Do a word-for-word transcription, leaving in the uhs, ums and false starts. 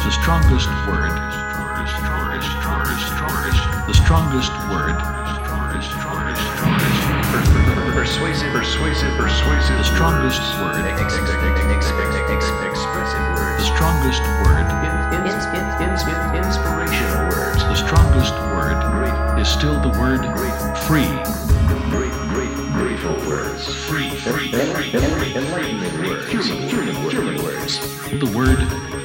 The strongest word. The strongest word. Persuasive, persuasive, persuasive. The strongest word. Expressive words. The strongest word. Inspirational words. The strongest word is still the word free. Great, great, grateful words. Free, free, free, free. Enlightening words. Human, human, human words. The word